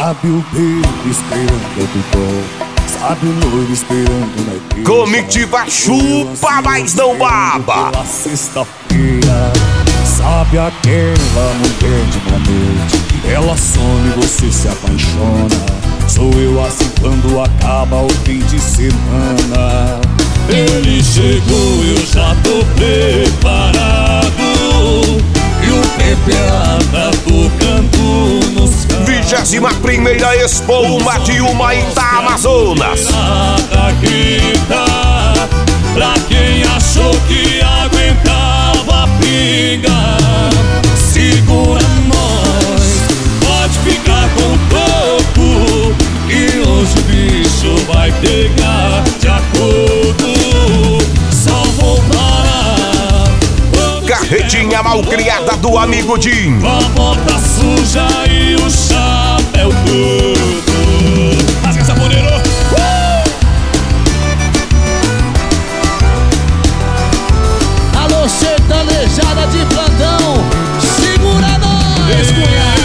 Sabe o beijo esperando do bom, sabe o noivo esperando na igreja. Comitiva chupa, mas não baba. Pela sexta-feira, sabe aquela mulher de uma noite, ela some e você se apaixona. Sou eu assim quando acaba o fim de semana. Ele chegou, eu já tô preparado, e o temperada tocando nos carros. 21ª Expo Uma de Humaitá, Amazonas. Grita, pra quem achou que aguentava a pinga, segura nós, pode ficar com o topo, que hoje o bicho vai pegar de acordo. Só vou parar Carretinha malcriada do amigo Jim. com a bota suja e o chapéu todo. Rasga saponeiro. Alô, sertanejada de plantão, segura nós, cunhado.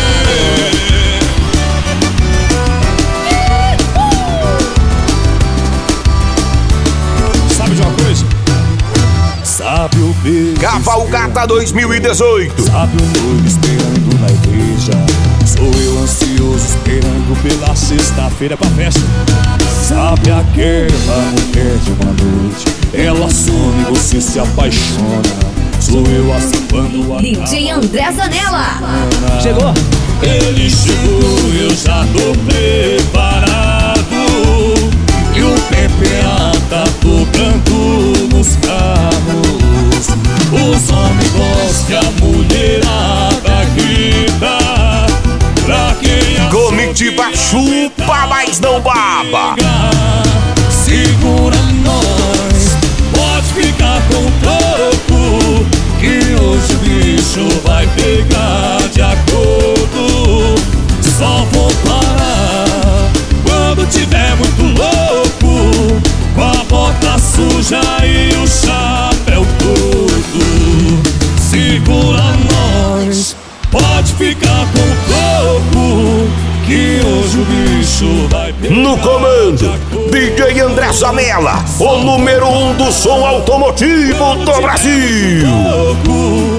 Sabe de uma coisa? Sabe o beijo Cavalgata 2018. sabe o noivo esperando na igreja. Sou eu ansioso esperando pela sexta-feira pra festa. Sabe aquela mulher de uma noite, ela some e você se apaixona. Sou eu assim quando acaba. DJ André Zanella. Chegou? Ele chegou, eu já tô preparado, e o PPA tá tocando nos carros. Os homens gostam que a mulherada grita, pra quem Comitiva chupa, mas não baba. segura nós, pode ficar com o topo, que hoje o bicho vai pegar de acordo. Só vou parar quando tiver muito louco, com a bota suja e o chapéu todo. Segura nós, pode ficar com o topo, que hoje o bicho vai pegar. No comando, DJ André Zanella, o número 1 do som automotivo do Brasil. Louco,